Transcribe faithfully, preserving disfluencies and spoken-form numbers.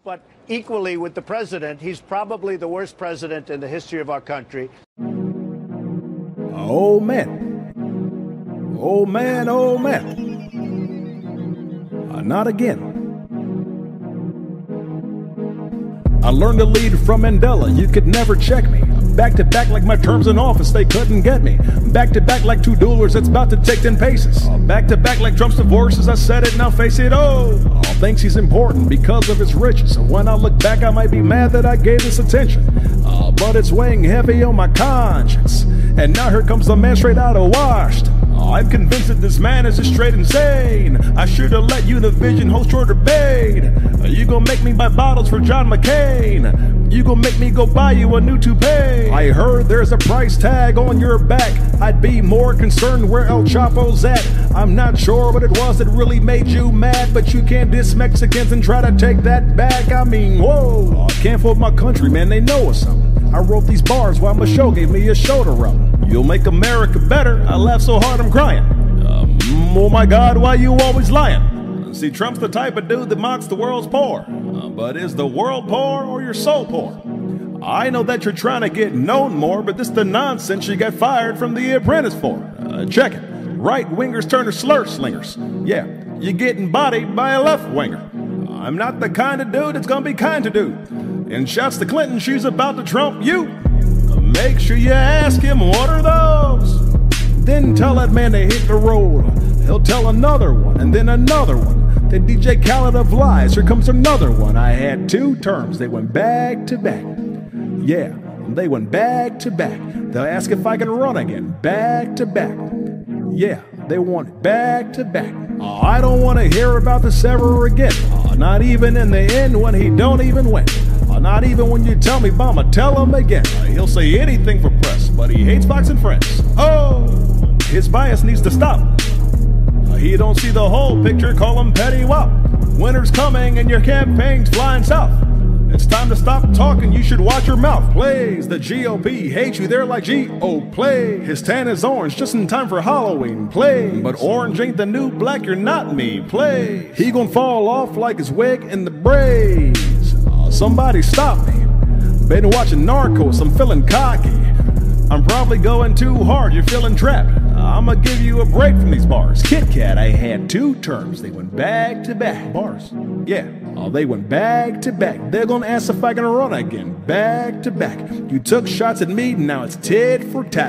But equally with the president, he's probably the worst president in the history of our country. Oh, man. Oh, man, oh, man. Uh, not again. I learned to lead from Mandela, you could never check me. Back to back like my terms in office, they couldn't get me. Back to back like two duelers that's about to take ten paces. Uh, back to back like Trump's divorce, as I said it, now face it, oh. Uh, thinks he's important because of his riches. So when I look back, I might be mad that I gave this attention. Uh, but it's weighing heavy on my conscience. And now here comes the man straight out of Washington. I'm convinced that this man is just straight insane. I should have let Univision host your debate. You gon' make me buy bottles for John McCain. You gon' make me go buy you a new toupee. I heard there's a price tag on your back. I'd be more concerned where El Chapo's at. I'm not sure what it was that really made you mad, but you can't diss Mexicans and try to take that back. I mean, whoa, I can't fool my country, man, they know it's something. I wrote these bars while Michelle gave me a shoulder rub. You'll make America better. I laugh so hard I'm crying. Um, oh my God, why you always lying? See, Trump's the type of dude that mocks the world's poor. Uh, but is the world poor or your soul poor? I know that you're trying to get known more, but this the nonsense you got fired from The Apprentice for. Uh, check it. Right-wingers turn to slur slingers. Yeah, you're getting bodied by a left-winger. I'm not the kind of dude that's gonna be kind to dude. And shouts to Clinton, she's about to trump you. Make sure you ask him, what are those? Then tell that man to hit the road. He'll tell another one, and then another one. Then D J Khaled of lies, here comes another one. I had two terms, they went back to back. Yeah, they went back to back. They'll ask if I can run again, back to back. Yeah, they want it back to back. Oh, I don't want to hear about this ever again. Oh, not even in the end when he don't even win. Oh, not even when you tell me, Obama, tell him again. Uh, he'll say anything for press, but he hates Fox and Friends. Oh, his bias needs to stop. Uh, he don't see the whole picture, call him petty wop. Winter's coming and your campaign's flying south. It's time to stop talking, you should watch your mouth. Plays, the G O P hates you, they're like G O play. His tan is orange, just in time for Halloween. Play, but orange ain't the new black, you're not me. Play, he gon' fall off like his wig in the braids. Uh, somebody stop me. Been watching Narcos, I'm feeling cocky. I'm probably going too hard, you're feeling trapped. I'ma give you a break from these bars. Kit Kat, I had two terms, they went back to back. Bars, yeah, oh, they went back to back. They're gonna ask if I can run again, back to back. You took shots at me, now it's tit for tat.